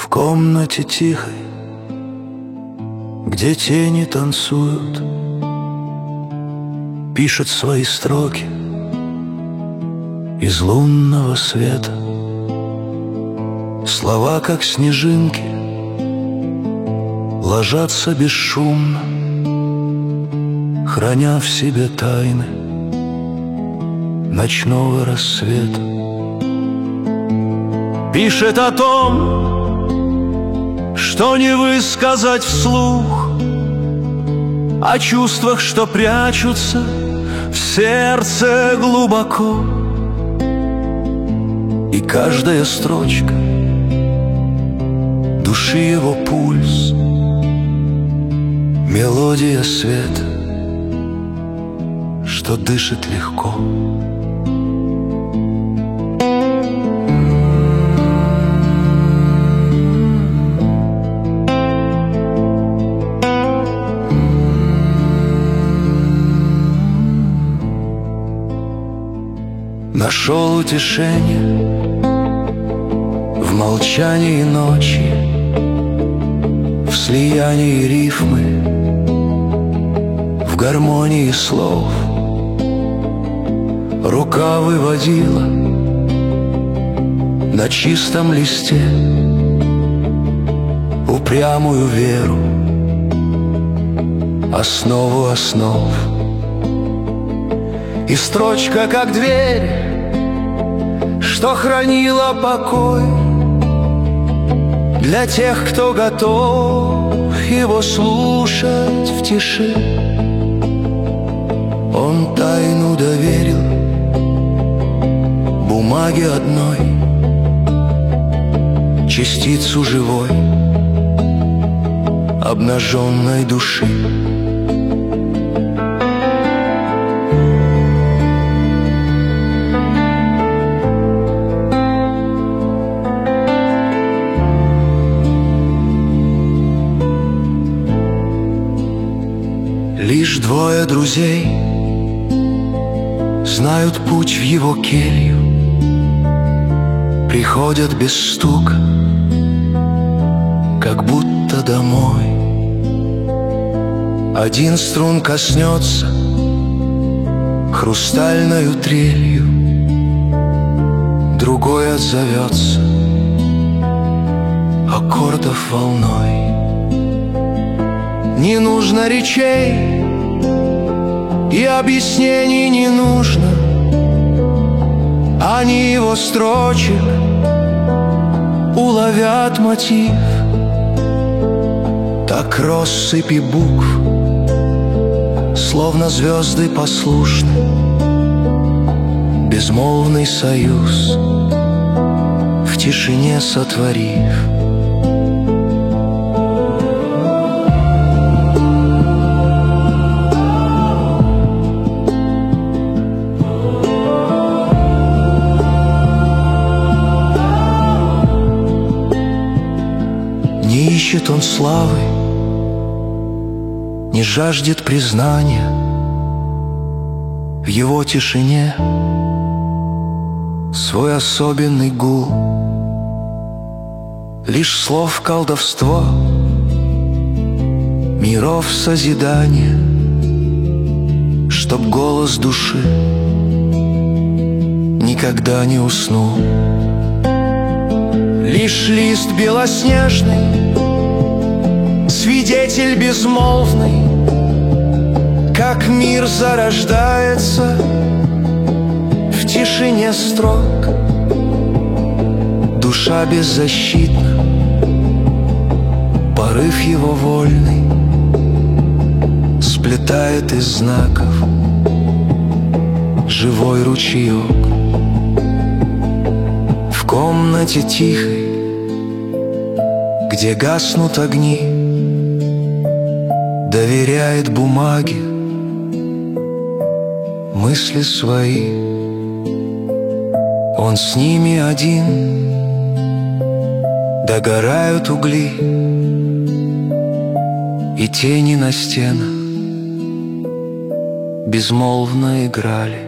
В комнате тихой, где тени танцуют, пишет свои строки из лунного света. Слова, как снежинки, ложатся бесшумно, храня в себе тайны ночного рассвета. Пишет о том, что не высказать вслух, о чувствах, что прячутся в сердце глубоко. И каждая строчка души его пульс, мелодия света, что дышит легко. Нашел утешение в молчании ночи, в слиянии рифмы, в гармонии слов. Рука выводила на чистом листе упрямую веру, основу основ. И строчка, как дверь, что хранила покой для тех, кто готов его слушать в тиши. Он тайну доверил бумаге одной, частицу живой, обнаженной души. Лишь двое друзей знают путь в его келью, приходят без стука, как будто домой. Один струн коснется хрустальною трелью, другой отзовется аккордов волной. Не нужно речей и объяснений не нужно, они его строчек уловят мотив. Так россыпи букв, словно звезды послушны, безмолвный союз в тишине сотворив. Не ищет он славы, не жаждет признания. В его тишине свой особенный гул, лишь слов колдовство, миров созидания, чтоб голос души никогда не уснул. Лишь лист белоснежный, свидетель безмолвный, как мир зарождается в тишине строк. Душа беззащитна, порыв его вольный сплетает из знаков живой ручеек. В комнате тихой, где гаснут огни, доверяет бумаге мысли свои. Он с ними один, догорают угли, и тени на стенах безмолвно играли.